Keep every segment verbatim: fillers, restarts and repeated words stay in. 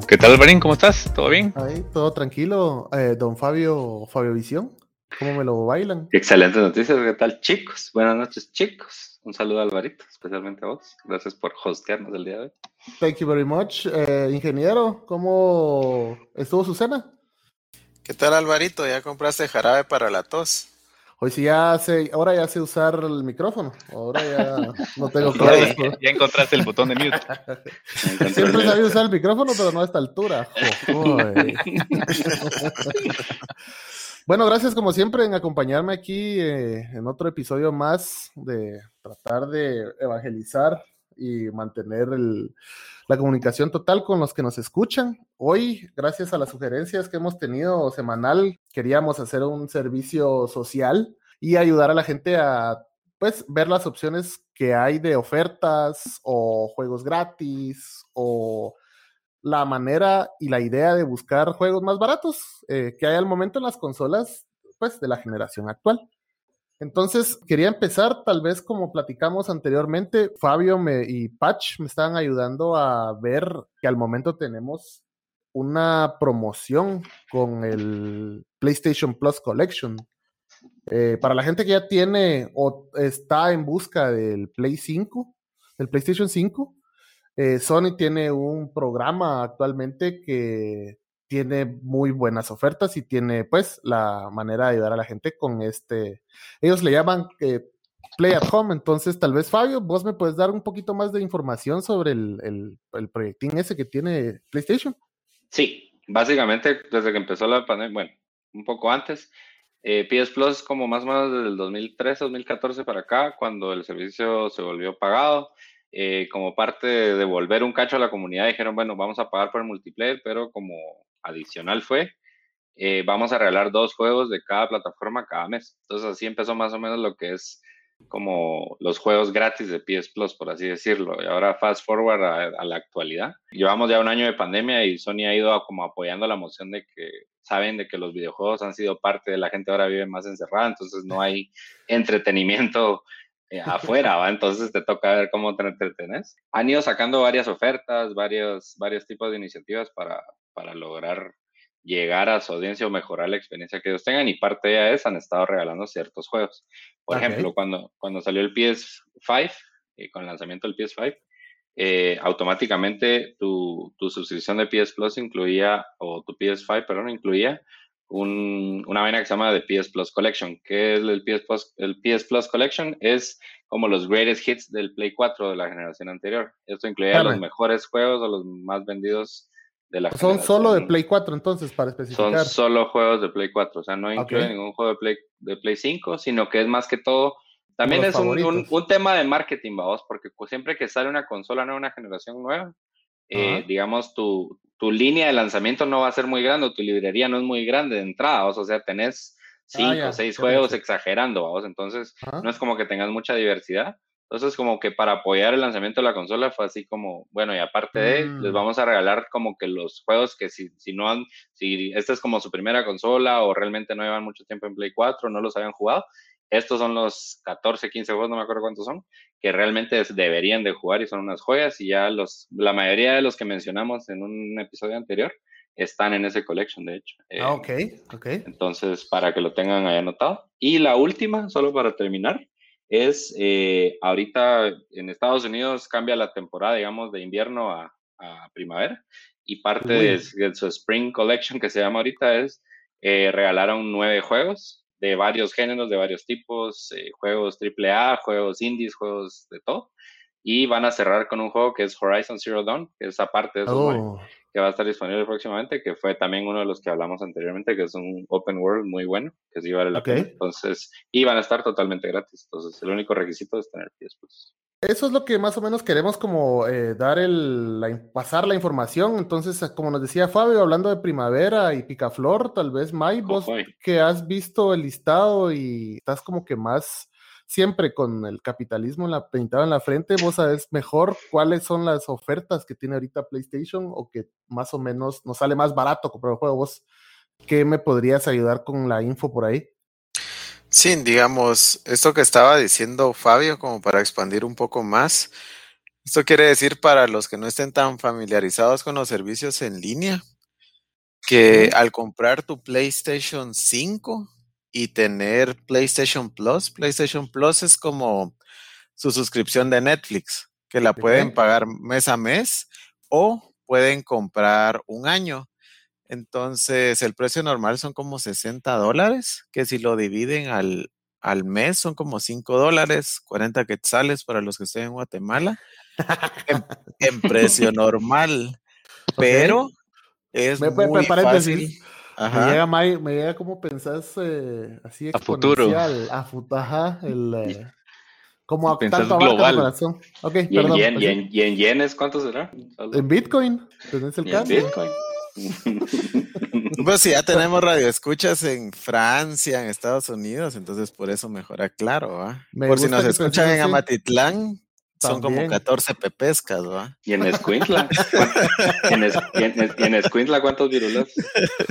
¿Qué tal, Alvarín? ¿Cómo estás? ¿Todo bien? Ahí, todo tranquilo. Eh, don Fabio, Fabio Visión, ¿cómo me lo bailan? Excelentes noticias, ¿qué tal, chicos? Buenas noches, chicos. Un saludo a Alvarito, especialmente a vos. Gracias por hostearnos el día de hoy. Thank you very much. Eh, ingeniero, ¿cómo estuvo su cena? ¿Qué tal, Alvarito? ¿Ya compraste jarabe para la tos? Hoy sí ya sé, ahora ya sé usar el micrófono. Ahora ya no tengo Ya, codos. ya- ya encontraste el botón de mute. Siempre sabía usar el micrófono, pero no a esta altura. Jojoy. Bueno, gracias como siempre en acompañarme aquí eh, en otro episodio más de tratar de evangelizar y mantener el- la comunicación total con los que nos escuchan. Hoy, gracias a las sugerencias que hemos tenido semanal, queríamos hacer un servicio social y ayudar a la gente a, pues, ver las opciones que hay de ofertas o juegos gratis o la manera y la idea de buscar juegos más baratos eh, que hay al momento en las consolas, pues, de la generación actual. Entonces, quería empezar, tal vez como platicamos anteriormente, Fabio me, y Patch me estaban ayudando a ver que al momento tenemos una promoción con el PlayStation Plus Collection. Eh, para la gente que ya tiene o está en busca del Play cinco, del PlayStation cinco, eh, Sony tiene un programa actualmente que tiene muy buenas ofertas y tiene pues la manera de ayudar a la gente con este, ellos le llaman eh, Play at Home. Entonces tal vez Fabio, vos me puedes dar un poquito más de información sobre el, el, el proyectín ese que tiene PlayStation. Sí, básicamente desde que empezó la pandemia, bueno, un poco antes, eh, P S Plus como más o menos desde el dos mil trece, dos mil catorce para acá, cuando el servicio se volvió pagado, eh, como parte de devolver un cacho a la comunidad, dijeron, bueno, vamos a pagar por el multiplayer, pero como adicional fue, eh, vamos a regalar dos juegos de cada plataforma cada mes. Entonces así empezó más o menos lo que es como los juegos gratis de P S Plus, por así decirlo. Y ahora fast forward a, a la actualidad. Llevamos ya un año de pandemia y Sony ha ido a, como apoyando la moción de que saben de que los videojuegos han sido parte de la gente ahora vive más encerrada, entonces no hay entretenimiento eh, afuera, ¿va? Entonces te toca ver cómo te entretenes. Han ido sacando varias ofertas, varios, varios tipos de iniciativas para, para lograr llegar a su audiencia o mejorar la experiencia que ellos tengan, y parte de eso han estado regalando ciertos juegos. Por Okay. ejemplo, cuando, cuando salió el P S cinco, eh, con el lanzamiento del P S cinco, eh, automáticamente tu, tu suscripción de P S Plus incluía, o tu P S cinco, perdón, incluía un, una vaina que se llama The P S Plus Collection. ¿Qué es el P S Plus? El P S Plus Collection es como los greatest hits del Play cuatro de la generación anterior. Esto incluía Dame. los mejores juegos o los más vendidos de la Son solo de generación. Play cuatro entonces, para Son especificar. solo juegos de Play cuatro, o sea, no incluye Okay. ningún juego de Play, de Play cinco, sino que es más que todo, también Como los es un, un, favoritos. un tema de marketing, vamos, porque pues, siempre que sale una consola nueva, una generación nueva, eh, Ajá. digamos, tu, tu línea de lanzamiento no va a ser muy grande, o tu librería no es muy grande de entrada, vamos, o sea, tenés Ah, cinco o ya, seis ya te juegos caché. exagerando, vamos, entonces Ajá. no es como que tengas mucha diversidad. Entonces, como que para apoyar el lanzamiento de la consola fue así como, bueno, y aparte de, les Mm. vamos a regalar como que los juegos que si, si no han, si esta es como su primera consola o realmente no llevan mucho tiempo en Play cuatro, no los habían jugado, estos son los catorce, quince juegos, no me acuerdo cuántos son, que realmente deberían de jugar y son unas joyas, y ya los, la mayoría de los que mencionamos en un episodio anterior están en ese collection, de hecho. Ah, Eh, ok, ok. entonces, para que lo tengan ahí anotado. Y la última, solo para terminar, es eh, ahorita en Estados Unidos cambia la temporada, digamos, de invierno a, a primavera, y parte de, Uy. de, su Spring Collection, que se llama ahorita, es eh, regalaron nueve juegos de varios géneros, de varios tipos, eh, juegos triple A, juegos indies, juegos de todo, y van a cerrar con un juego que es Horizon Zero Dawn, que es aparte de esos nueve, Oh. que va a estar disponible próximamente, que fue también uno de los que hablamos anteriormente, que es un open world muy bueno, que sí vale la Ok. pena. Entonces, y van a estar totalmente gratis. Entonces, el único requisito es tener P S Plus. Eso es lo que más o menos queremos como eh, dar el, la, pasar la información. Entonces, como nos decía Fabio, hablando de primavera y picaflor, tal vez May, vos Jojoy. que has visto el listado y estás como que más siempre con el capitalismo en la, pintado en la frente, vos sabes mejor cuáles son las ofertas que tiene ahorita PlayStation o que más o menos nos sale más barato comprar el juego. ¿Vos qué me podrías ayudar con la info por ahí? Sí, digamos, esto que estaba diciendo Fabio, como para expandir un poco más, Esto quiere decir, para los que no estén tan familiarizados con los servicios en línea, que Ujú. al comprar tu PlayStation cinco y tener PlayStation Plus, PlayStation Plus es como su suscripción de Netflix, que la pueden Ok. pagar mes a mes o pueden comprar un año. Entonces, el precio normal son como sesenta dólares, que si lo dividen al, al mes son como cinco dólares, cuarenta quetzales para los que estén en Guatemala, en, en precio normal, Ok. pero es Me, me- muy me- fácil. paréntesis. Me Ajá. llega, Mai- me llega como pensás eh, así A futuro. exponencial, a fut- ajá, el, Y, eh, como a- Pensás tanto abarca tu global. corazón. Ok, y en perdón, yen, pues y sí. en, y en yenes, ¿cuánto será? En Solo. Bitcoin, tenés el Y en cambio. Bitcoin. Pues si ya Pero tenemos radioescuchas en Francia, en Estados Unidos, entonces por eso mejora claro, ¿va? me Por si nos gusta que penses escuchan en así. Amatitlán, son como También. catorce pepescas, ¿va? Y en Escuintla, ¿cuán- y en, Es- y en, y en Escuintla, ¿cuántos virulas?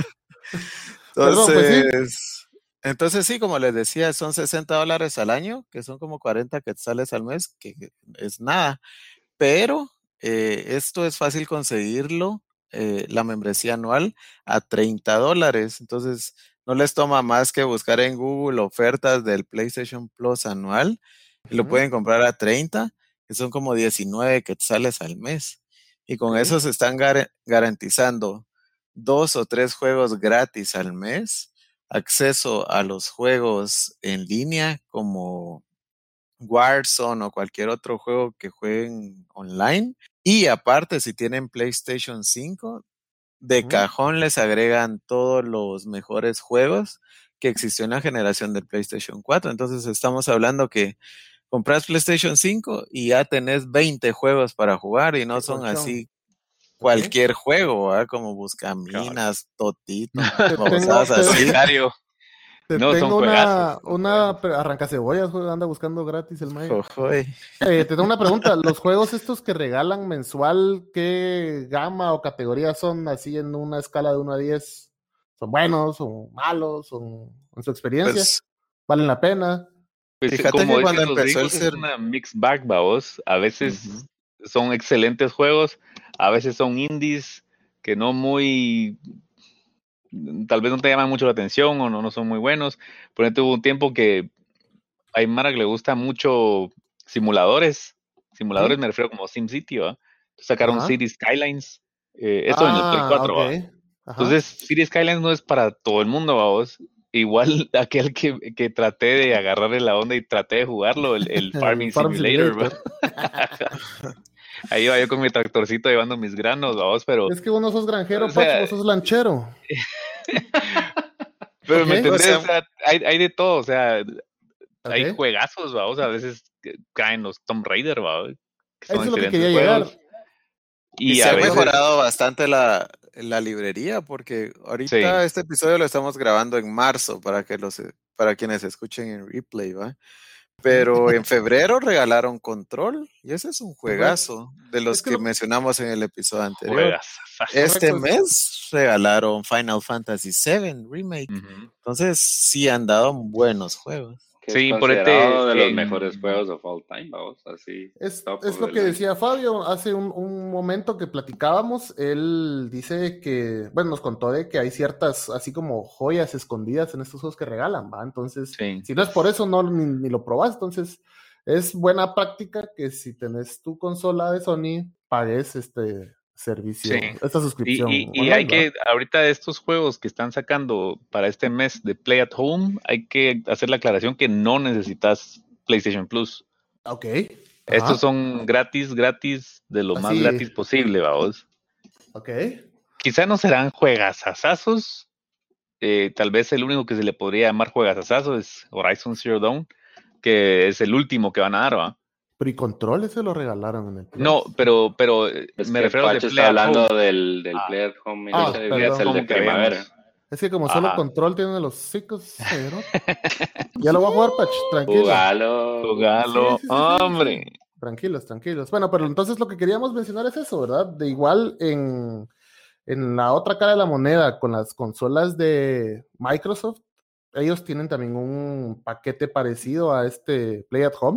Perdón, pues sí. Entonces, entonces sí, como les decía, son sesenta dólares al año, que son como cuarenta quetzales al mes, que es nada. Pero eh, esto es fácil conseguirlo, eh, la membresía anual, a treinta dólares. Entonces, no les toma más que buscar en Google ofertas del PlayStation Plus anual y lo Ujú. pueden comprar a treinta, que son como diecinueve quetzales al mes. Y con Ok. eso se están gar- garantizando dos o tres juegos gratis al mes, acceso a los juegos en línea como Warzone o cualquier otro juego que jueguen online. Y aparte, si tienen PlayStation cinco, de Ujú. cajón les agregan todos los mejores juegos que existió en la generación del PlayStation cuatro. Entonces estamos hablando que compras PlayStation cinco y ya tenés veinte juegos para jugar y no Qué son colchón. así Ok. cualquier juego, ¿verdad? Como Cabal. Buscaminas, Totito, Te tengo, babosadas te, así. Solitario. te No, son tengo juegazos. una, Son una juegazos. pre- arrancacebollas, güey, anda buscando gratis el Mae. Jojoy. Eh, te tengo una pregunta. ¿Los juegos estos que regalan mensual, qué gama o categoría son así en una escala de uno a diez? ¿Son buenos, son malos, son en su experiencia? Pues ¿Valen la pena? Pues fíjate como que dicen cuando los empezó el gringos, es ser... una mixed bag, vos. A Ujú. veces son excelentes juegos, a veces son indies que no muy, tal vez no te llaman mucho la atención o no, no son muy buenos. Por ejemplo, hubo un tiempo que hay Mara que le gusta mucho simuladores. Simuladores ¿Mm? me refiero como SimCity, ¿va? Sacaron Ajá. City Skylines, eh, eso en el Play Ah, cuatro, ok. ¿va? Ajá. Entonces, City Skylines no es para todo el mundo, vamos. Igual aquel que, que traté de agarrarle la onda y traté de jugarlo, el, el El Farming Farm Simulator, ¿va? Simulator. Ahí iba yo con mi tractorcito llevando mis granos, vamos, pero, Es que vos no sos o granjero, Pach, sea, vos sos lanchero. pero Ok, me O entendés, sea, o sea, hay, hay de todo, o sea, ok. hay juegazos, vamos, a veces que caen los Tomb Raider, ¿va? Que Eso son es lo que excelentes quería llegar. juegos, y y se a ha Lo, veces, mejorado bastante la, la librería, porque sí, ahorita este episodio lo estamos grabando en marzo para que los para quienes escuchen en replay, ¿va? ujú. Pero en febrero regalaron Control y ese es un Correcto. juegazo de Es los que que lo, mencionamos en el episodio anterior. juegas. Este correcto. mes regalaron Final Fantasy siete Remake. Ujú. Entonces sí han dado buenos juegos. Que es Sí, considerado ponete de los mejores en... juegos of all time, vamos, así, Es, top es of lo the que line. decía Fabio hace un, un momento que platicábamos. Él dice que, bueno, nos contó de que hay ciertas, así como joyas escondidas en estos juegos que regalan, ¿va? Entonces, Sí, si no es por eso, no ni, ni lo probás. Entonces, es buena práctica que si tenés tu consola de Sony, pagues este sí. servicio, esta Y, y, suscripción y hay online, ¿va? que, ahorita de estos juegos que están sacando para este mes de Play at Home, hay que hacer la aclaración que no necesitas PlayStation Plus. Ok. Estos Ajá. son gratis, gratis, de lo más Así, gratis posible, vamos. ok. Quizá no serán juegasazazos. Eh, tal vez el único que se le podría llamar juegazazazo es Horizon Zero Dawn, que es el último que van a dar, ¿va? Pero y Control ese lo regalaron en el No, Plus. pero, pero eh, Es me que refiero al de Pacho Play está at Home. hablando del, del Ah, Play at Home de los Ah, ese que es Play at el perdón. de Home que primavera. vemos. Es que como solo Ajá. Control tiene los hocicos, cerote. Ya lo voy a jugar, Pach, tranquilo. Jugalo. Sí, Jugalo, sí, sí, sí, hombre. sí. Tranquilos, tranquilos. Bueno, pero entonces lo que queríamos mencionar es eso, ¿verdad? De igual en, en la otra cara de la moneda, con las consolas de Microsoft, ellos tienen también un paquete parecido a este Play at Home,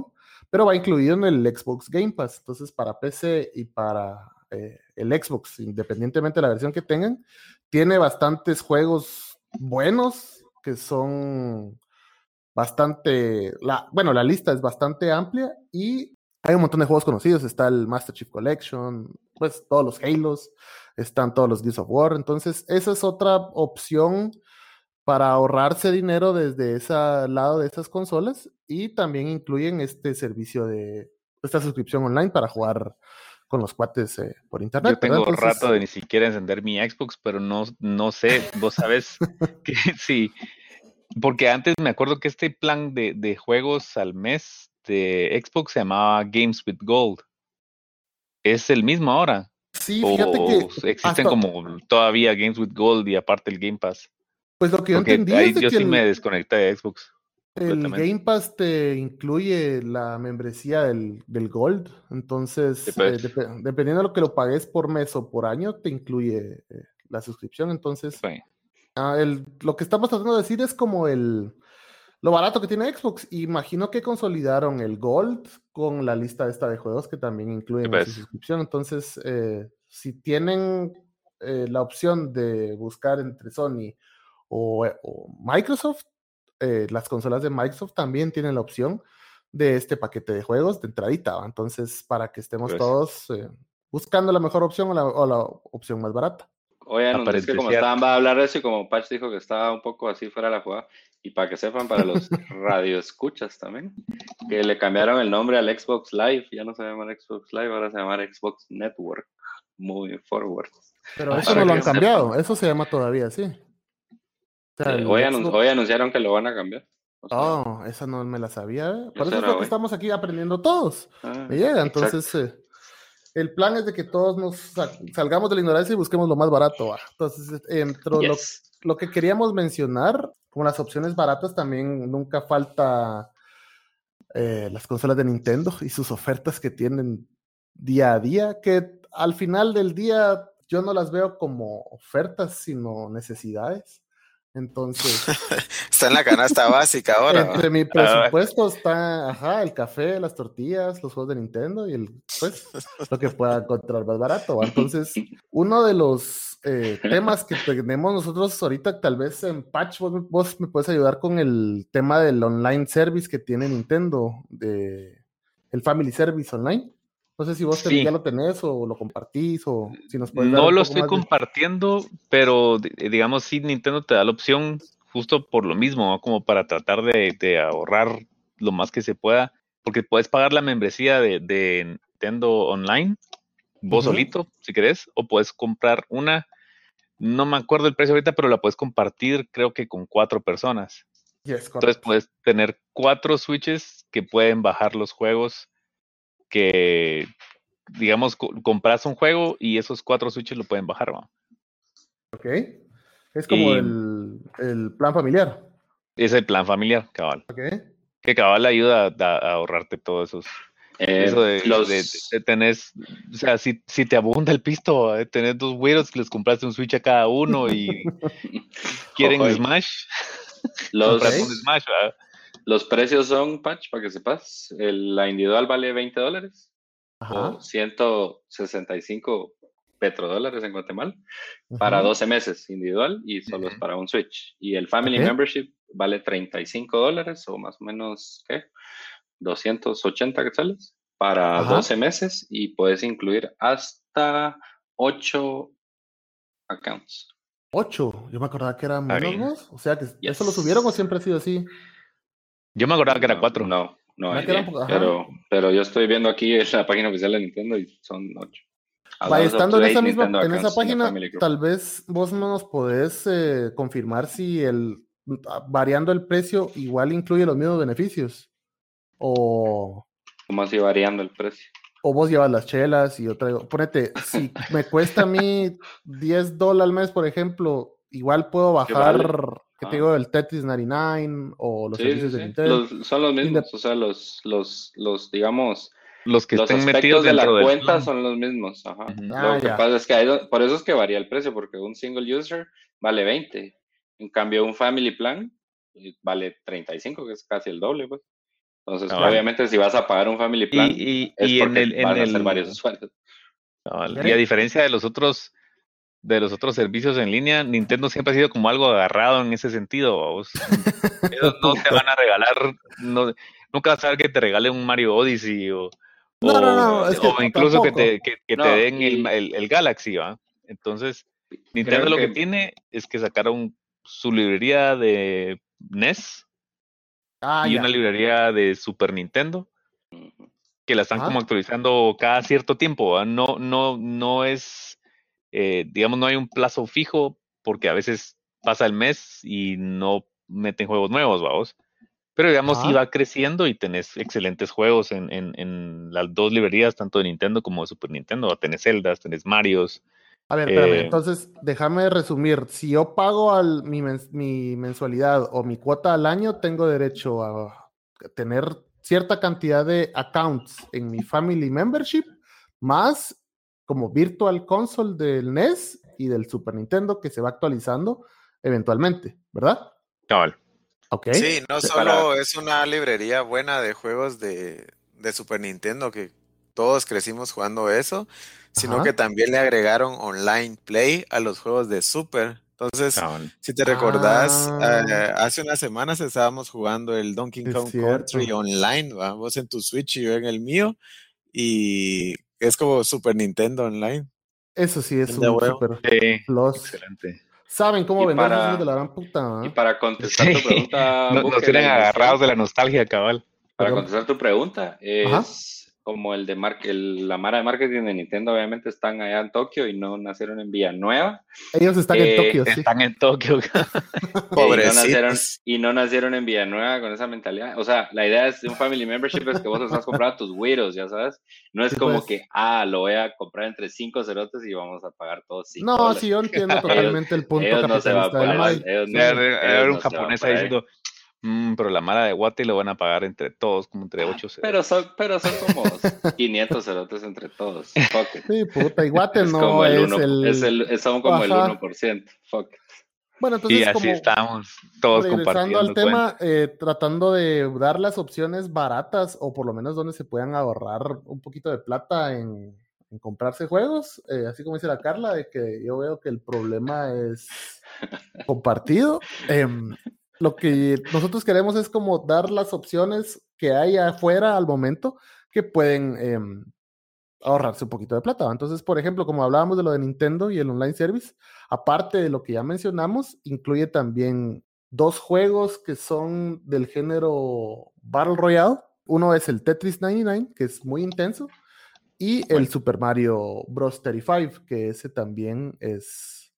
pero va incluido en el Xbox Game Pass. Entonces, para P C y para eh, el Xbox, independientemente de la versión que tengan, tiene bastantes juegos buenos que son bastante, la, bueno, la lista es bastante amplia y hay un montón de juegos conocidos. Está el Master Chief Collection, pues todos los Halos, están todos los Gears of War. Entonces, esa es otra opción para ahorrarse dinero desde ese lado de esas consolas, y también incluyen este servicio de esta suscripción online para jugar con los cuates eh, por internet. Yo tengo Entonces, rato de ni siquiera encender mi Xbox, pero no, no sé, vos sabes que sí, porque antes me acuerdo que este plan de, de juegos al mes de Xbox se llamaba Games with Gold. ¿Es el mismo ahora? Sí, ¿O fíjate que existen hasta, como todavía Games with Gold y aparte el Game Pass? pues lo que yo Porque entendí ahí es de yo que sí el, me desconecté de Xbox el completamente. Game Pass te incluye la membresía del, del Gold. Entonces, Sí, eh, pues, dep- dependiendo de lo que lo pagues por mes o por año, te incluye eh, la suscripción. Entonces, fue. ah, el, lo que estamos tratando de decir es como el, lo barato que tiene Xbox. Imagino que consolidaron el Gold con la lista esta de juegos que también Sí, incluyen en su pues. suscripción. Entonces, eh, si tienen eh, la opción de buscar entre Sony o, o Microsoft, eh, las consolas de Microsoft también tienen la opción de este paquete de juegos de entradita, ¿va? Entonces, para que estemos Pues, todos eh, buscando la mejor opción o la, o la opción más barata. Oye, es que como aparentecer. estaban, va a hablar de eso y como Patch dijo que estaba un poco así fuera de la jugada, y para que sepan, para los radioescuchas también, que le cambiaron el nombre al Xbox Live, ya no se llama Xbox Live, ahora se llama Xbox Network, moving forward. Pero Ah, eso no Para lo que han chido. cambiado, sepan. eso se llama todavía así. O sea, Eh, el hoy, anun- Xbox. hoy anunciaron que lo van a cambiar. O sea, Oh, esa no me la sabía. ¿eh? Por eso eso es era lo que hoy. estamos aquí aprendiendo todos. Ah, Me llega. exacto. Entonces, eh, el plan es de que todos nos sa- salgamos de la ignorancia y busquemos lo más barato. ¿va? Entonces, dentro lo, Yes. lo que queríamos mencionar, como las opciones baratas, también nunca falta eh, las consolas de Nintendo y sus ofertas que tienen día a día, que al final del día yo no las veo como ofertas, sino necesidades. Entonces, Está en la canasta básica ahora. ¿va? entre mi Ah, presupuesto está, ajá, el café, las tortillas, los juegos de Nintendo y el, pues, lo que pueda encontrar más barato. ¿va? Entonces, uno de los eh, temas que tenemos nosotros ahorita, tal vez en Patch, vos, vos me puedes ayudar con el tema del online service que tiene Nintendo, de el Family Service Online. No sé si vos ten- ya sí, lo tenés o lo compartís o si nos puedes dar no un lo poco estoy más de... compartiendo, pero di- digamos, sí, Nintendo te da la opción justo por lo mismo, ¿no? Como para tratar de, de ahorrar lo más que se pueda, porque puedes pagar la membresía de, de Nintendo Online, vos Ujú. solito, si querés, o puedes comprar una, no me acuerdo el precio ahorita, pero la puedes compartir, creo que con cuatro personas. Yes, Entonces correcto. puedes tener cuatro switches que pueden bajar los juegos que, digamos, co- compras un juego y esos cuatro switches lo pueden bajar, ¿va? Ok. Es como Y el, el plan familiar. es el plan familiar, cabal. Ok. Que cabal ayuda a, a ahorrarte todos esos. Eh, Eso de, los, de, de tenés, o sea, si, si te abunda el pisto, eh, tenés dos güeros que les compraste un Switch a cada uno y quieren Jojoy. Smash, los, comprate un Ok. Smash, ¿verdad? los precios son, Patch, para que sepas, el- la individual vale veinte dólares Ajá. o ciento sesenta y cinco petrodólares en Guatemala para Ujú. doce meses individual y solo es Ujú. para un Switch. Y el Family Ok. Membership vale treinta y cinco dólares o más o menos, ¿qué? doscientos ochenta quetzales para Ajá. doce meses y puedes incluir hasta ocho accounts. Ocho. Yo me acordaba que eran Está menos bien. vos. O sea, que Yes. ¿eso lo subieron o siempre ha sido así? Yo me acordaba que era No, cuatro. no, no ¿Verdad hay que eran idea, poco? Ajá. pero, pero yo estoy viendo aquí en la página oficial de Nintendo y son ocho. Vaya, Allows up estando to en eight esa misma, Nintendo en esa accounts in a página, family group. tal vez vos no nos podés eh, confirmar si el variando el precio igual incluye los mismos beneficios. O, ¿Cómo así variando el precio? o vos llevas las chelas y yo traigo. Ponete, si me cuesta a mí diez dólares al mes, por ejemplo, igual puedo ¿Qué vale? bajar, ¿qué te Ah. digo? El Tetris noventa y nueve o los Sí, servicios sí, de sí. Nintendo. Los, son los mismos, o sea, los, los, los, digamos, Los que los estén metidos aspectos de dentro la del cuenta plan. son los mismos. Ajá. Ujú. Ah, Lo que ya. pasa es que hay, do- por eso es que varía el precio, porque un single user vale veinte. En cambio, un family plan eh, vale treinta y cinco, que es casi el doble, pues. Entonces, Ah, obviamente, si vas a pagar un family plan, Y, y, es y en porque el, en van a ser el, varios usuarios. cabal, Ok. y a diferencia de los otros, de los otros servicios en línea, Nintendo siempre ha sido como algo agarrado en ese sentido. ¿Vos? Ellos no te van a regalar, no, nunca vas a ver que te regalen un Mario Odyssey o, No, no, o, no, es que o incluso que tampoco. te, que, que te No, den el, y el, el Galaxy, ¿va? Entonces, Nintendo creo lo que que tiene es que sacaron su librería de N E S Ah, y una ya. librería de Super Nintendo que la están Ajá. como actualizando cada cierto tiempo, ¿va? No, no, no es, eh, digamos, no hay un plazo fijo porque a veces pasa el mes y no meten juegos nuevos, vamos. Pero digamos, sí Ajá. va creciendo y tenés excelentes juegos en, en, en las dos librerías, tanto de Nintendo como de Super Nintendo. Tenés Zeldas, tenés Marios. A ver, espérame. Eh, Entonces, déjame resumir. Si yo pago al, mi, mens- mi mensualidad o mi cuota al año, tengo derecho a tener cierta cantidad de accounts en mi Family Membership, más como Virtual Console del N E S y del Super Nintendo que se va actualizando eventualmente, ¿verdad? cabal. Ok. Sí, no para, solo es una librería buena de juegos de, de Super Nintendo, que todos crecimos jugando eso, sino que Ajá. también le agregaron online play a los juegos de Super. Entonces, Cabal. si te recordás, Ah, eh, hace unas semanas estábamos jugando el Donkey es Kong Country cierto. online, ¿va? Vos en tu Switch y yo en el mío, y es como Super Nintendo online. Eso sí es Bien de un huevo. super Sí, plus. excelente. ¿Saben cómo y vender esos hijos de para la gran puta? y ¿Ah? para contestar tu Sí, pregunta, nos, nos Buque, la tienen agarrados inicial, de la nostalgia, cabal. para Perdón. contestar tu pregunta, Ajá. es como el de mar el, la mara de marketing de Nintendo, obviamente están allá en Tokio y no nacieron en Villanueva. Ellos están en Eh, Tokio, sí. Están en Tokio. eh, y no nacieron Pobrecitos. y no nacieron en Villanueva con esa mentalidad. O sea, la idea es de un family membership es que vos estás comprando tus güiros, ya sabes. No es Sí, como pues. que, ah, lo voy a comprar entre cinco cerotes y vamos a pagar todos cinco No, sí, dólares. yo entiendo Ellos, totalmente el punto ellos no se van capitalista por del ahí. Mae. Ellos no, Sí. Debe ellos haber un no se van japonés por ahí ahí. diciendo, "Mm, pero la mara de Guate lo van a pagar entre todos, como entre Ah, ocho pero ceros. son, pero son como quinientos cerotes entre todos. Fuck it. Sí, puta. Iguate Es como no el es uno, es el. el, son como el uno Ajá. por ciento. Fuck it. Bueno, Y entonces, así como estamos, todos regresando al compartiendo tema, cuentas. eh, tratando de dar las opciones baratas o por lo menos donde se puedan ahorrar un poquito de plata en, en comprarse juegos, eh, así como dice la Carla, de que yo veo que el problema es compartido. Em, lo que nosotros queremos es como dar las opciones que hay afuera al momento que pueden em, ahorrarse un poquito de plata. ¿Va? Entonces, por ejemplo, como hablábamos de lo de Nintendo y el online service, aparte de lo que ya mencionamos, incluye también dos juegos que son del género Battle Royale. Uno es el Tetris noventa y nueve, que es muy intenso, y el Bueno, Super Mario Bros. treinta y cinco, que ese también es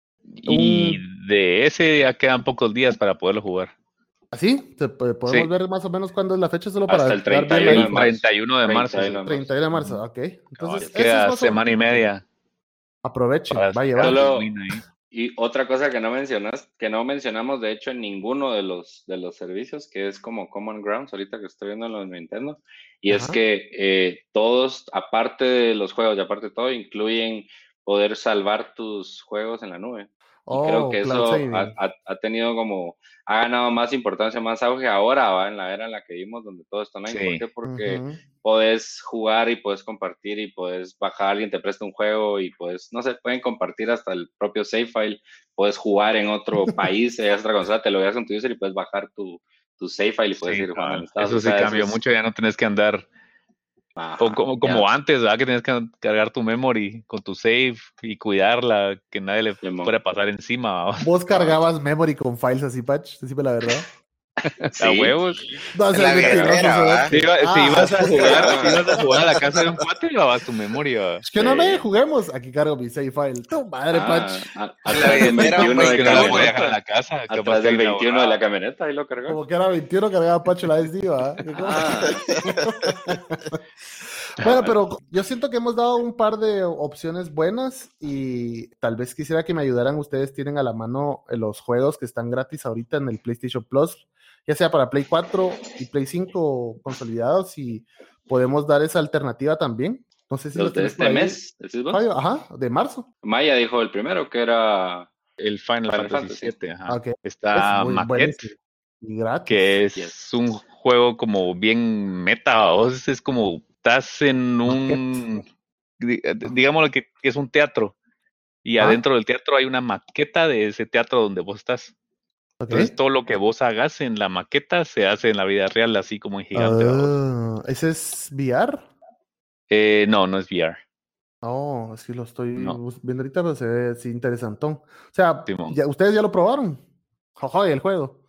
y un... de ese ya quedan pocos días para poderlo jugar. Así, se puede- podemos Sí, ver más o menos cuándo es la fecha, solo para Hasta el dar bien la treinta y uno de el info. marzo. treinta y uno de marzo. treinta y uno Sí. de marzo. treinta y uno de marzo, Ujú. ok. Cabal, Entonces, eso es queda más o... semana y media Aprovechen, para vaya, sacar va. el Solo, win ahí. y otra cosa que no mencionas, que no mencionamos de hecho en ninguno de los, de los servicios, que es como Common Grounds, ahorita que estoy viendo en los Nintendo, y es Ajá. que eh, todos, aparte de los juegos y aparte de todo, incluyen poder salvar tus juegos en la nube. Y creo Oh, que cloud eso ha, saving. ha- ha tenido como, ha ganado más importancia, más auge ahora, ¿va? En la era en la que vimos, donde todo está online. ¿Por Sí, qué? Porque Ujú. podés jugar y puedes compartir y puedes bajar, alguien te presta un juego y puedes, no sé, pueden compartir hasta el propio save file, puedes jugar en otro país, en otra consola, te lo veas con tu user y puedes bajar tu, tu save file y puedes sí, ir jugando en cabal. Estados. Eso O sí sea, eso cambió es, mucho, ya no tenés que andar o ajá, como, ya, como antes, ¿verdad? Que tienes que cargar tu memory con tu save y cuidarla, que nadie le Simón, fuera a pasar encima, ¿va? Vos cabal. cargabas memory con files así, Patch, decime la verdad. A Sí, huevos. No En seas la mentiroso, billetera, ¿va? Si, cerote. iba- si Ah, ibas a jugar, si Simón, ibas a jugar a la casa de un cuate, llevabas tu memoria. es que no me sí. juguemos. Aquí cargo mi save file. Tu madre, Patch. Ah, a- En la atrás de un billetera un veintiuno de Que no la podía dejar en camioneta, la casa, capaz atrás que del ahí me veintiuno de la ahorraba. camioneta, ahí lo cargó. Como que era veintiuno cargaba Pacho la S D, ¿va? ¿Qué cosa? Ah, Bueno, cabal. pero yo siento que hemos dado un par de opciones buenas y tal vez quisiera que me ayudaran. Ustedes tienen a la mano eh, los juegos que están gratis ahorita en el PlayStation Plus, ya sea para Play cuatro y Play cinco consolidados, y podemos dar esa alternativa también. No sé si Los los de tenés por este ahí, mes, ¿decís vos? Fabio. Ajá, de marzo. Maya dijo el primero que era El Final, Final Fantasy Fantasy. siete, Ah, ajá. ok, es Está muy Maquette, buenísimo y gratis. que Yes. es un juego como bien meta, o sea, es como estás en un, digamos que es un teatro, y ¿Ah? adentro del teatro hay una maqueta de ese teatro donde vos estás. Okay. Entonces todo lo que vos hagas en la maqueta se hace en la vida real, así como en gigante. Uh, ¿Ese es V R? Eh, no, no es V R. Oh, sí lo estoy No. viendo ahorita, pero se ve así interesantón. O sea, Simón. ya, ¿ustedes ya lo probaron? Jojoy, el juego.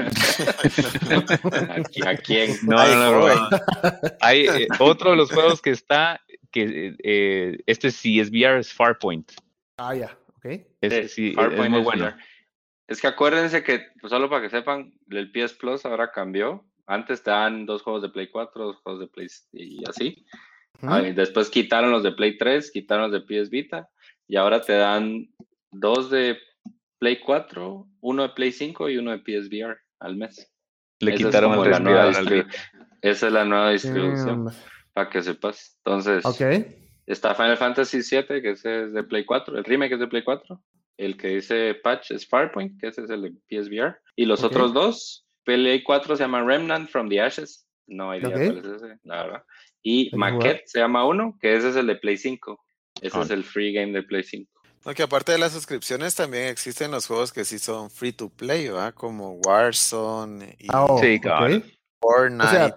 ¿A quién? No, Ay, no, no, joven. no. Hay eh, otro de los juegos que está, que eh, este sí es V R, es Farpoint. Ah, ya, ok. Este sí, es, Farpoint es muy es bueno. V R. Es que acuérdense que, pues solo para que sepan, el P S Plus ahora cambió. Antes te dan dos juegos de Play cuatro, dos juegos de Play y así. ¿Mm? Ah, y después quitaron los de Play tres, quitaron los de P S Vita y ahora te dan dos de Play cuatro, uno de Play cinco y uno de P S V R al mes. Le Esa es quitaron como el la nueva respirador al distribu- Vita. Esa es la nueva distribución, Mm, para que sepas. Entonces, ok. está Final Fantasy siete, que ese es de Play cuatro, el remake es de Play cuatro. El que dice patch es Farpoint, que ese es el de P S V R. Y los Ok. otros dos, Play cuatro se llama Remnant from the Ashes. No hay idea Ok. cuál es ese, la verdad. Y que Maquette jugar. se llama uno, que ese es el de Play cinco. Ese Ah. es el free game de Play cinco. Aunque aparte de las suscripciones también existen los juegos que sí son free to play, ¿verdad? Como Warzone y Ah, oh, Sí, ok. cabal. Fortnite. O sea,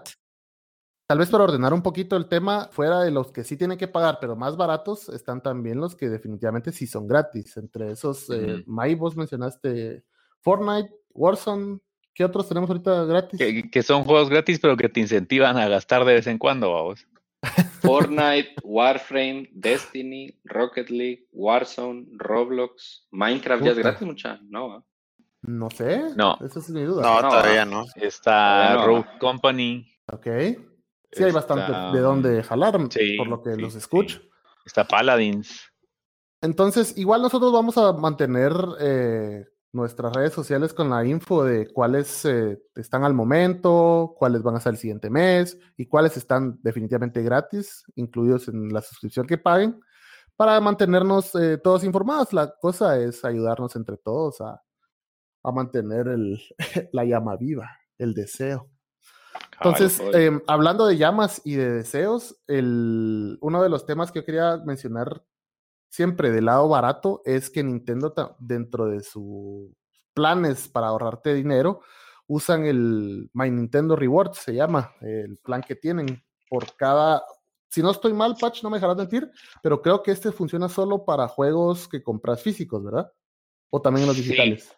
tal vez para ordenar un poquito el tema, fuera de los que sí tienen que pagar, pero más baratos, están también los que definitivamente sí son gratis. Entre esos, eh, Ujú. May, vos mencionaste Fortnite, Warzone. ¿Qué otros tenemos ahorita gratis? Que, que son juegos gratis, pero que te incentivan a gastar de vez en cuando, vamos. Fortnite, Warframe, Destiny, Rocket League, Warzone, Roblox, Minecraft ya es Puta. gratis, mucha, ¿no? ¿va? No sé. No. Esa es mi duda. No, No, todavía ah. no. Está Todavía no, Rogue ¿va? Company. Ok. Sí, hay bastante está, de dónde jalar, sí, por lo que sí, los escucho. sí. Está Paladins. Entonces, igual nosotros vamos a mantener eh, nuestras redes sociales con la info de cuáles eh, están al momento, cuáles van a ser el siguiente mes y cuáles están definitivamente gratis, incluidos en la suscripción que paguen, para mantenernos eh, todos informados. La cosa es ayudarnos entre todos a, a mantener el, la llama viva, el deseo. Entonces, Cabal, eh, hablando de llamas y de deseos, el, uno de los temas que yo quería mencionar siempre del lado barato es que Nintendo ta- dentro de sus planes para ahorrarte dinero usan el My Nintendo Rewards, se llama el plan que tienen por cada, si no estoy mal, Patch, no me dejarás mentir, pero creo que este funciona solo para juegos que compras físicos, ¿verdad? O también en los Sí. digitales.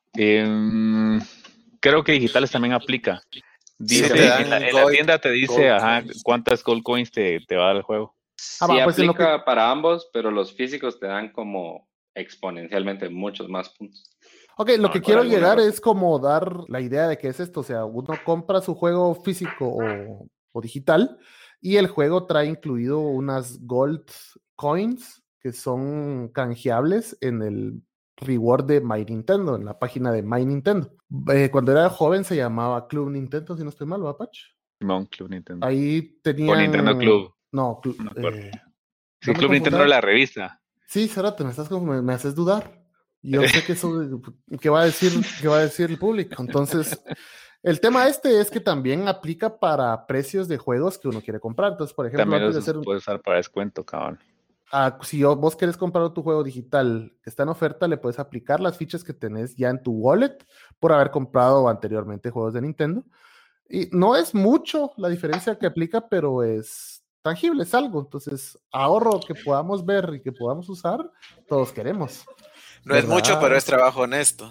Em, creo que digitales también aplica. Dice, te dan en, la, en la gold- tienda te dice, gold ajá, coins. cuántas gold coins te, te va a dar el juego. Ah, Sí va, pues en lo aplica para ambos, pero los físicos te dan como exponencialmente muchos más puntos. Ok, lo No, que por quiero alguna llegar razón. es como dar la idea de que es esto, o sea, uno compra su juego físico o, o digital y el juego trae incluido unas gold coins que son canjeables en el reward de My Nintendo, en la página de My Nintendo. Eh, cuando era joven se llamaba Club Nintendo, si no estoy mal, ¿va, Patch? Simón, Club Nintendo. Ahí tenían... O Nintendo Club. No, clu- No me acuerdo. eh, Sí, no me Club Nintendo era confundas. la revista. Sí, Cerate, me estás como, me, me haces dudar. Yo sé que eso, ¿qué va a decir, qué va a decir el público? Entonces, el tema este es que también aplica para precios de juegos que uno quiere comprar. Entonces, por ejemplo, También antes de los hacer, un- puedes usar para descuento, cabrón. ah, si yo- vos querés comprar tu juego digital que está en oferta, le puedes aplicar las fichas que tenés ya en tu wallet por haber comprado anteriormente juegos de Nintendo. Y no es mucho la diferencia que aplica, pero es tangible, es algo. Entonces, ahorro que podamos ver y que podamos usar, todos queremos. No es ¿Verdad? mucho, pero es trabajo honesto.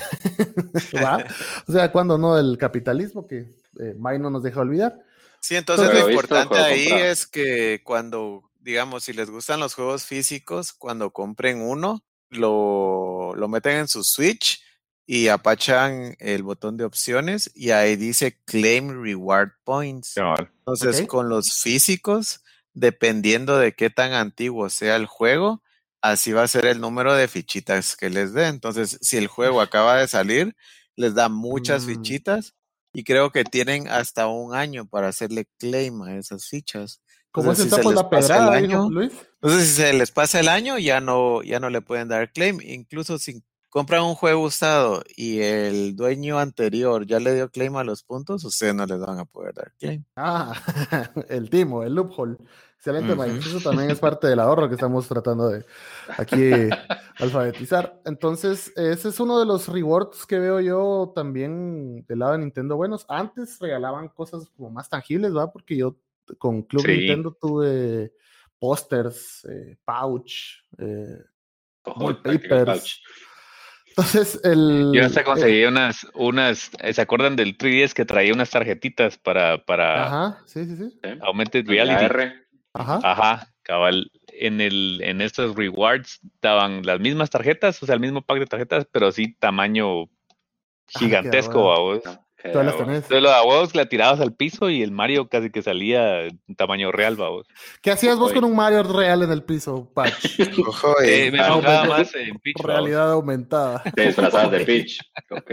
¿Va? O sea, cuando no el capitalismo que eh, May no nos deja olvidar. Sí, entonces Juego lo visto, importante juego ahí comprado. es que cuando, digamos, si les gustan los juegos físicos, cuando compren uno, lo, lo meten en su Switch y apachan el botón de opciones y ahí dice Claim Reward Points. Cabal. Entonces, Ok. con los físicos, dependiendo de qué tan antiguo sea el juego, así va a ser el número de fichitas que les dé. Entonces, si el juego acaba de salir, les da muchas Mm. fichitas y creo que tienen hasta un año para hacerle claim a esas fichas. Como es Entonces, el si se sapo de les la pasa pedrada, el dijo año, Luis. entonces si se les pasa el año, ya no, ya no le pueden dar claim. Incluso si compran un juego usado y el dueño anterior ya le dio claim a los puntos, ustedes no les van a poder dar claim. Ah, el timo, el loophole. Excelente, Ujú. Mike. Eso también es parte del ahorro que estamos tratando de aquí alfabetizar. Entonces, ese es uno de los rewards que veo yo también del lado de Nintendo buenos. Antes regalaban cosas como más tangibles, ¿va? Porque yo con Club Sí. Nintendo tuve pósters, eh, pouch, eh, Ojo, el Tactical wallpapers. Pouch. Entonces, el... Yo hasta eh, conseguí unas, unas, eh, ¿se acuerdan del tres D S que traía unas tarjetitas para, para ajá, sí, sí, sí. ¿sí? Augmented El Reality? A R. Ajá. Ajá, cabal. En el, en estos rewards daban las mismas tarjetas, o sea, el mismo pack de tarjetas, pero sí tamaño Ah, qué gigantesco, hueva. a vos. No, que Todas las agua. tenés. Entonces, los a huevos la tirabas al piso y el Mario casi que salía en tamaño real, vos. ¿Qué hacías vos Oye. con un Mario real en el piso, Patch? Ojo, Eh, y- me Ah, enfocaba aumentó- más en Peach, vamos. Realidad aumentada. Te disfrazabas de Peach. Ok.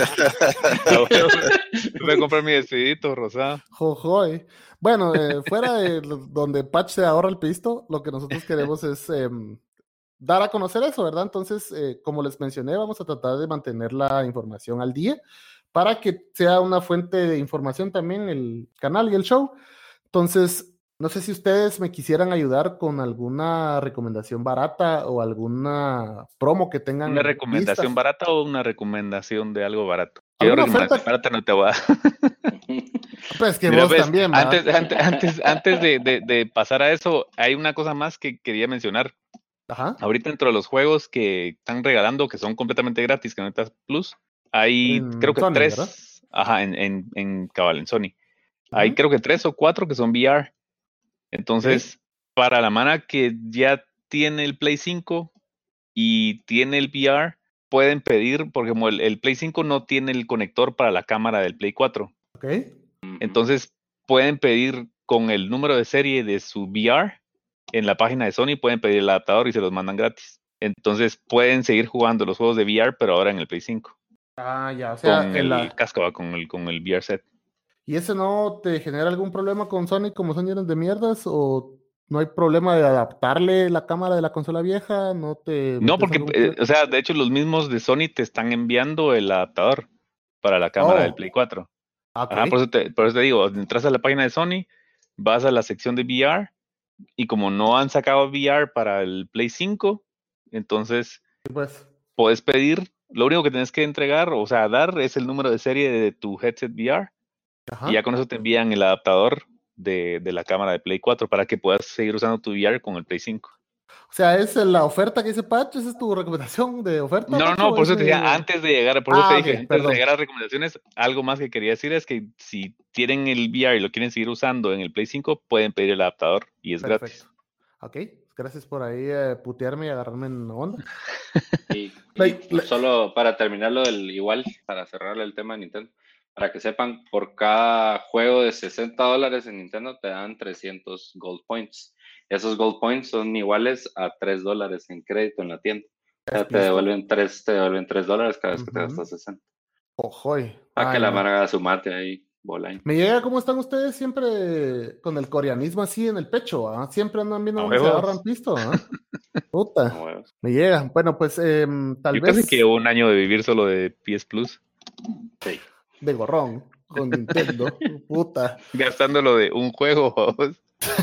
A huevo, me voy a comprar mi vestidito rosado. Jojoy. Bueno, eh, fuera de lo- donde Patch se ahorra el pisto, lo que nosotros queremos es em, dar a conocer eso, ¿verdad? Entonces, eh, como les mencioné, vamos a tratar de mantener la información al día para que sea una fuente de información también el canal y el show. Entonces, no sé si ustedes me quisieran ayudar con alguna recomendación barata o alguna promo que tengan ¿Una recomendación vistas. barata o una recomendación de algo barato? Yo ¿Alguna recomendación oferta? barata no te voy a dar. Pues que Mira, vos pues, también, ¿va? antes, antes, antes, antes de, de- de pasar a eso, hay una cosa más que quería mencionar. Ajá. Ahorita dentro de los juegos que están regalando, que son completamente gratis, que no necesitas Plus, hay creo En que Sony, ¿verdad? tres, ajá, en, en, en cabal, en Sony. Hay Ujú. creo que tres o cuatro que son V R. Entonces, para la mana que ya tiene el Play cinco y tiene el V R, pueden pedir, porque como el, el Play cinco no tiene el conector para la cámara del Play cuatro. Ok. Entonces, pueden pedir con el número de serie de su V R en la página de Sony, pueden pedir el adaptador y se los mandan gratis. Entonces, pueden seguir jugando los juegos de V R, pero ahora en el Play cinco, Ah, ya, o sea, con en el la... casco, con el, con el V R set. ¿Y ese no te genera algún problema con Sony como son llenos de mierdas? ¿O no hay problema de adaptarle la cámara de la consola vieja? ¿No te No, metes porque, algún eh, problema? o sea, de hecho, los mismos de Sony te están enviando el adaptador para la cámara del Oh, Play cuatro. ok. Ajá, por eso te, por eso te digo, entras a la página de Sony, vas a la sección de V R, y como no han sacado V R para el Play cinco, entonces Pues, puedes pedir, lo único que tienes que entregar, o sea, dar es el número de serie de tu headset V R, y ya ajá. con eso te envían el adaptador de, de la cámara de Play cuatro para que puedas seguir usando tu V R con el Play cinco. O sea, ¿es la oferta que dice Patch? ¿Esa es tu recomendación de oferta, No, no, Patch? no, ¿O por es eso te mi...? decía, antes de llegar, por eso te Ah, dije, ok, antes de perdón. llegar a las recomendaciones, algo más que quería decir es que si tienen el V R y lo quieren seguir usando en el Play cinco, pueden pedir el adaptador y es Perfecto. gratis. Ok, gracias por ahí eh, putearme y agarrarme en onda. Y, La- y la- solo para terminar lo del igual, para cerrar el tema de Nintendo, para que sepan, por cada juego de sesenta dólares en Nintendo te dan trescientos Gold Points. Esos Gold Points son iguales a tres dólares en crédito en la tienda. O ¿Es sea, te pisto? devuelven tres te devuelven tres dólares cada vez que te Ujú. gastas sesenta. Ojoy. Para que Ay, la no. mara haga su mate ahí, Bolaño. Me llega cómo están ustedes siempre con el coreanismo así en el pecho, ¿ah? Siempre andan viendo A dónde se agarran huevos. pisto, ¿ah? No, Puta. huevos. Me llega. Bueno, pues em, tal Yo casi que vez un año de vivir solo de P S Plus, Sí. de gorrón con Nintendo. Puta. gastándolo de un juego. ¿Vos?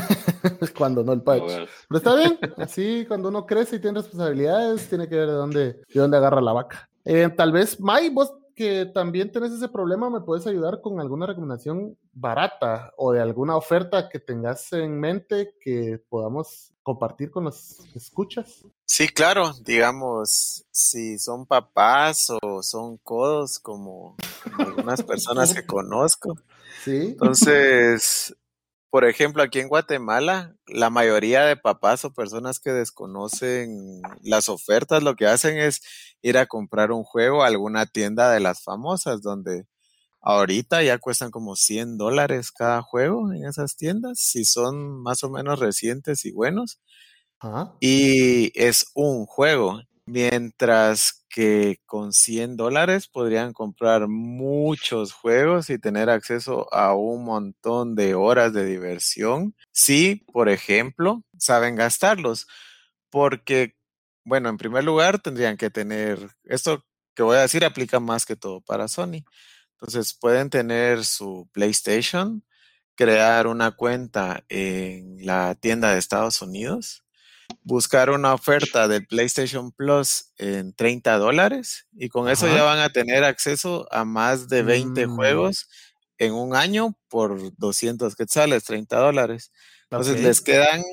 Cuando no el No, patch. huevos. Pero está bien. Así cuando uno crece y tiene responsabilidades, tiene que ver de dónde, de dónde agarra la vaca. Eh, tal vez, Mai, vos que también tenés ese problema, me puedes ayudar con alguna recomendación barata o de alguna oferta que tengas en mente que podamos compartir con los escuchas. Sí, claro, digamos, si son papás o son codos, como, como algunas personas que conozco. Sí. Entonces, por ejemplo, aquí en Guatemala, la mayoría de papás o personas que desconocen las ofertas, lo que hacen es ir a comprar un juego a alguna tienda de las famosas, donde ahorita ya cuestan como cien dólares cada juego en esas tiendas, si son más o menos recientes y buenos. Ajá. Y es un juego, mientras que con cien dólares podrían comprar muchos juegos y tener acceso a un montón de horas de diversión si, por ejemplo, saben gastarlos. Porque bueno, en primer lugar tendrían que tener, esto que voy a decir aplica más que todo para Sony. Entonces pueden tener su PlayStation, crear una cuenta en la tienda de Estados Unidos, buscar una oferta del PlayStation Plus en treinta dólares y con eso Ajá. ya van a tener acceso a más de veinte Mm, juegos en un año por doscientos quetzales, treinta dólares. Entonces ok. les quedan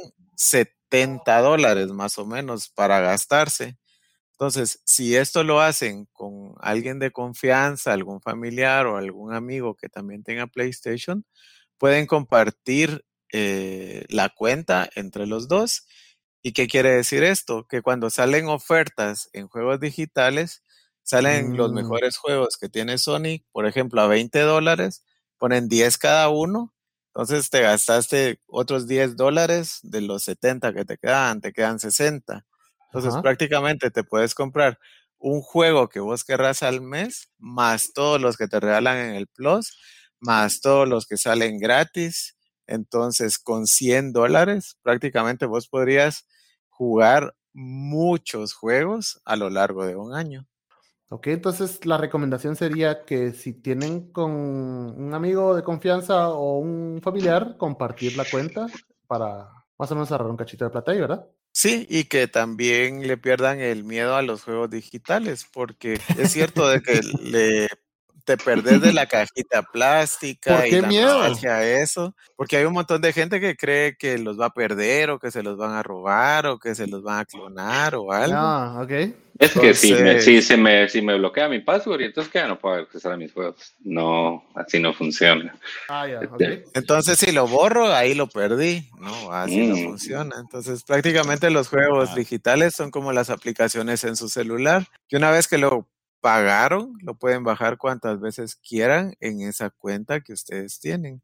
setenta dólares más o menos para gastarse. Entonces, si esto lo hacen con alguien de confianza, algún familiar o algún amigo que también tenga PlayStation, pueden compartir eh, la cuenta entre los dos. ¿Y qué quiere decir esto? Que cuando salen ofertas en juegos digitales, salen los Mm, mejores juegos que tiene Sony, por ejemplo, a veinte dólares, ponen diez cada uno, entonces te gastaste otros diez dólares de los setenta que te quedan, te quedan sesenta. Entonces ajá. prácticamente te puedes comprar un juego que vos querrás al mes, más todos los que te regalan en el Plus, más todos los que salen gratis. Entonces, con cien dólares, prácticamente vos podrías jugar muchos juegos a lo largo de un año. Ok, entonces la recomendación sería que si tienen con un amigo de confianza o un familiar, compartir la cuenta para más o menos agarrar un cachito de plata ahí, ¿verdad? Sí, y que también le pierdan el miedo a los juegos digitales, porque es cierto de que le, te perdés de la cajita ¿Por plástica y qué la miedo? nostalgia a eso, porque hay un montón de gente que cree que los va a perder o que se los van a robar o que se los van a clonar o algo. Ah, ok. Es que si me, si, Entonces, se me, si me bloquea mi password, y entonces que ya no puedo acceder a mis juegos. No, así no funciona. Ah, ya, ok. Este, Entonces, si lo borro, ahí lo perdí, ¿no? Así no mm, funciona. Entonces, prácticamente los juegos Ah, digitales son como las aplicaciones en su celular, que una vez que lo pagaron, lo pueden bajar cuantas veces quieran en esa cuenta que ustedes tienen.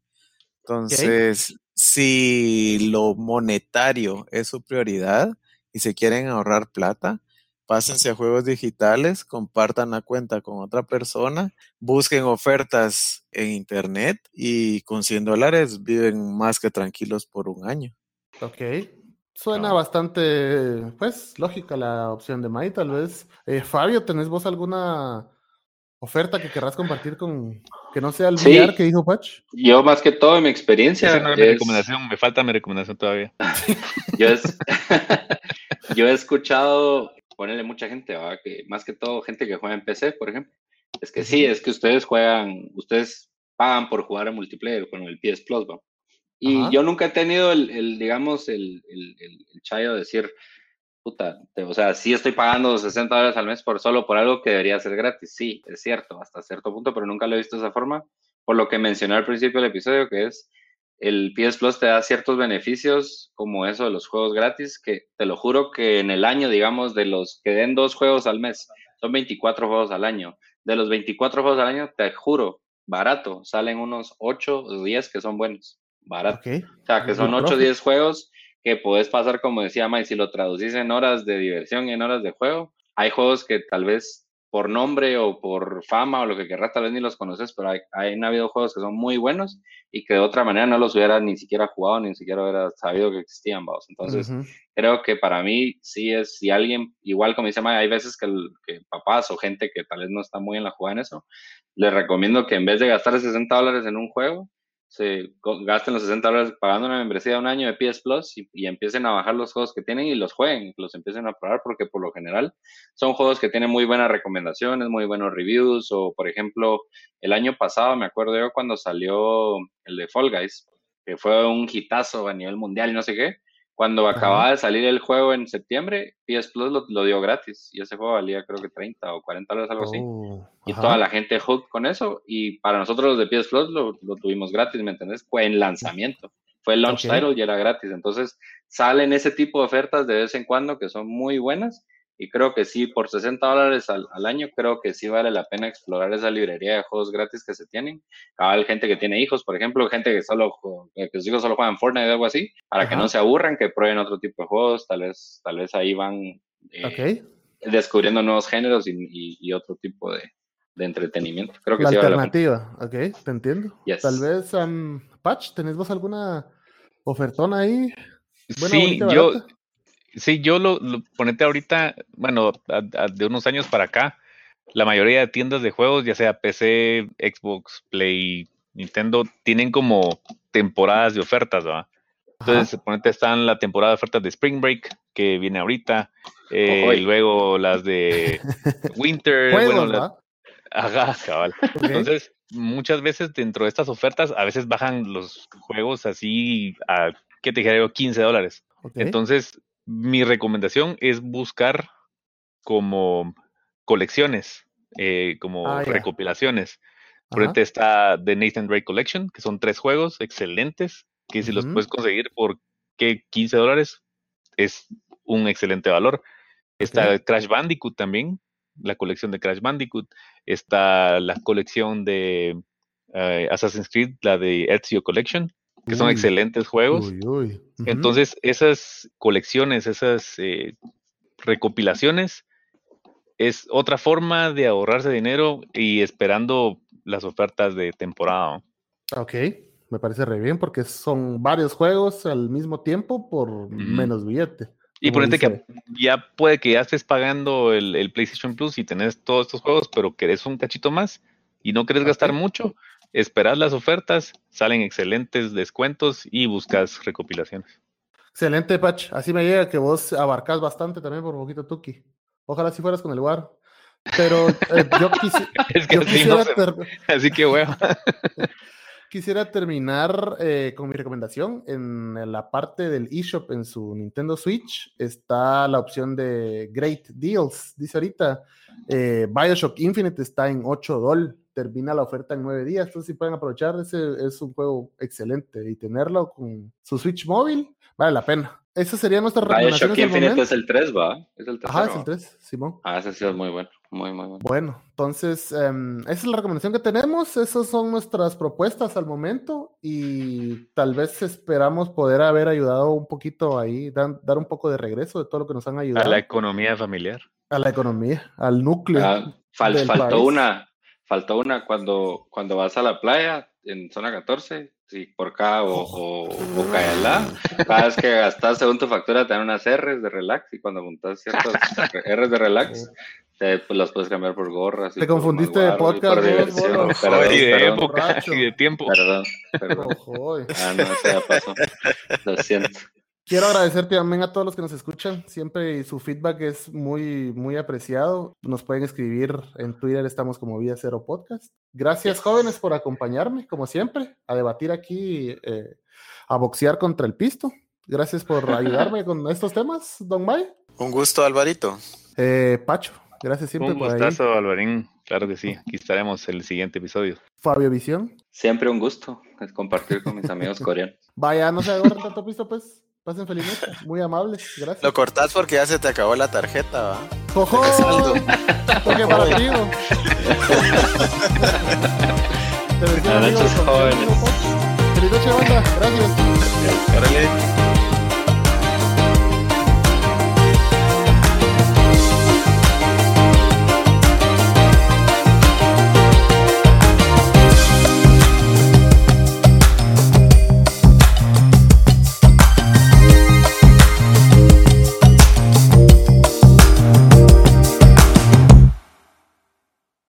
ok. Entonces, si lo monetario es su prioridad y se quieren ahorrar plata, pásense a juegos digitales, compartan la cuenta con otra persona, busquen ofertas en internet y con cien dólares viven más que tranquilos por un año. Ok. Suena cabal. bastante, pues, lógica la opción de Mai, tal vez. Eh, Fabio, ¿tenés vos alguna oferta que querrás compartir con, que no sea el V R que Sí, dijo Patch? yo más que todo, mi Esa experiencia no era mi es, recomendación, me falta mi recomendación todavía. yo es, yo he escuchado, ponerle mucha gente, ¿va? Que más que todo gente que juega en P C, por ejemplo. Es que sí, Ujú. es que ustedes juegan, ustedes pagan por jugar a multiplayer con el P S Plus, ¿va? Y Ajá. yo nunca he tenido el, el digamos, el, el, el, el chayo de decir, puta, te- o sea, sí estoy pagando sesenta dólares al mes por solo por algo que debería ser gratis. Sí, es cierto, hasta cierto punto, pero nunca lo he visto de esa forma. Por lo que mencioné al principio del episodio, que es el P S Plus te da ciertos beneficios, como eso de los juegos gratis, que te lo juro que en el año, digamos, de los que den dos juegos al mes, son veinticuatro juegos al año. De los veinticuatro juegos al año, te juro, barato, salen unos ocho o diez que son buenos, barato. Ok. O sea, que Good son ocho o profit. diez juegos que podés pasar, como decía Mike, si lo traducís en horas de diversión y en horas de juego. Hay juegos que tal vez por nombre o por fama o lo que querrás, tal vez ni los conoces, pero hay, hay han habido juegos que son muy buenos y que de otra manera no los hubiera ni siquiera jugado, ni siquiera hubiera sabido que existían, vamos. Entonces, Ujú. creo que para mí sí es, si alguien, igual como dice Mike, hay veces que, el, que papás o gente que tal vez no está muy en la jugada en eso, les recomiendo que en vez de gastar sesenta dólares en un juego, se gasten los sesenta dólares pagando una membresía de un año de P S Plus y, y empiecen a bajar los juegos que tienen y los jueguen, que los empiecen a probar, porque por lo general son juegos que tienen muy buenas recomendaciones, muy buenos reviews, o por ejemplo, el año pasado me acuerdo yo cuando salió el de Fall Guys, que fue un hitazo a nivel mundial y no sé qué. Cuando Ajá. acababa de salir el juego en septiembre, P S Plus lo, lo dio gratis y ese juego valía creo que treinta o cuarenta dólares, algo así, Oh, y toda la ajá. gente hooked con eso. Y para nosotros los de P S Plus lo, lo tuvimos gratis, ¿me entendés? Fue en lanzamiento, fue el launch Ok. title y era gratis. Entonces salen ese tipo de ofertas de vez en cuando que son muy buenas. Y creo que sí, por sesenta dólares al, al año, creo que sí vale la pena explorar esa librería de juegos gratis que se tienen. Hay gente que tiene hijos, por ejemplo, gente que solo que sus hijos solo juegan Fortnite o algo así, para que no Ajá. se aburran, que prueben otro tipo de juegos. Tal vez, tal vez ahí van Ok. eh, descubriendo nuevos géneros y, y, y otro tipo de, de entretenimiento. Creo que La sí vale la pena. alternativa. Ok, te entiendo. Tal Yes. vez, um, Patch, ¿tenés vos alguna ofertona ahí? Buena, Sí, bonita, yo, barata. Sí, yo lo, lo ponete ahorita, bueno, a- a- de unos años para acá, la mayoría de tiendas de juegos, ya sea P C, Xbox, Play, Nintendo, tienen como temporadas de ofertas, ¿verdad? Entonces, Ajá. ponete, están la temporada de ofertas de Spring Break, que viene ahorita, eh, Ojoy. luego las de Winter, bueno, Juegos, las, ¿va? ajá, cabal. Ok. Entonces, muchas veces dentro de estas ofertas, a veces bajan los juegos así a, ¿qué te dijera yo? quince dólares. Ok. Entonces, mi recomendación es buscar como colecciones, eh, como Ah, ya. recopilaciones. Por Ajá. ejemplo, está The Nathan Drake Collection, que son tres juegos excelentes, que si los Ujú. puedes conseguir por ¿qué? quince dólares, es un excelente valor. Está Ok. Crash Bandicoot también, la colección de Crash Bandicoot. Está la colección de eh, Assassin's Creed, la de Ezio Collection, que son Uy, excelentes juegos. uy, uy. Ujú. Entonces, esas colecciones, esas eh, recopilaciones, es otra forma de ahorrarse dinero y esperando las ofertas de temporada, ¿no? Ok, me parece re bien porque son varios juegos al mismo tiempo por Ujú. menos billete. Y Como ponete que dice, ya puede que ya estés pagando el, el PlayStation Plus y tenés todos estos juegos, pero querés un cachito más y no querés gastar ok. mucho, esperás las ofertas, salen excelentes descuentos y buscas recopilaciones. Excelente, Pach. Así me llega que vos abarcás bastante también por poquito Tuki. Ojalá si fueras con el lugar. Pero eh, yo, quisi- Es que yo así quisiera, no se, ter- así que huevo. quisiera terminar eh, con mi recomendación. En la parte del eShop en su Nintendo Switch está la opción de Great Deals. Dice ahorita, eh, BioShock Infinite está en ocho dólares. Termina la oferta en nueve días. Entonces, si pueden aprovechar, ese es un juego excelente. Y tenerlo con su Switch móvil, vale la pena. Esas serían nuestras Bioshock recomendaciones del Infinite momento. es el tres, ¿va? Es el Ajá, tercero, es el ¿va? tres, Simón. Ah, ese sí es muy bueno. Muy, muy bueno. Bueno, entonces, em, esa es la recomendación que tenemos. Esas son nuestras propuestas al momento y tal vez esperamos poder haber ayudado un poquito ahí, dan- dar un poco de regreso de todo lo que nos han A la ayudado economía familiar. a la economía, al núcleo Ah, fal- del faltó país. una, faltó una cuando, cuando vas a la playa en zona catorce, si por acá o, o, o Cayalá, cada vez que gastas según tu factura te dan unas R's de relax y cuando montas ciertas R's de relax, te, pues, las puedes cambiar por gorras y Te por confundiste de malguaro y por podcast, vos, diversión. bolo. Perdón, Y de perdón, época borracho. y de tiempo. perdón, perdón. Ojo. Ah, no, eso ya pasó. Lo siento. Quiero agradecerte también a todos los que nos escuchan. Siempre su feedback es muy, muy apreciado. Nos pueden escribir en Twitter, estamos como Vida Cero Podcast. Gracias, Yes. jóvenes, por acompañarme, como siempre, a debatir aquí, eh, a boxear contra el pisto. Gracias por ayudarme con estos temas, Don May. Un gusto, Alvarito. Eh, Pacho, gracias siempre Un por gustazo, Alvarín. Claro que sí. Aquí estaremos en el siguiente episodio. ahí. Fabio Visión. Siempre un gusto es compartir con mis amigos coreanos. Vaya, no se agarren tanto pisto, pues. Pasen feliz noche. Muy amables. Gracias. Lo cortás porque ya se te acabó la tarjeta, ¿va? ¡Ojo! De saldo. Toque para ti, ¿no? Te bendiga, Buenas amigos. noches, jóvenes. Feliz noche, banda. Gracias. Órale.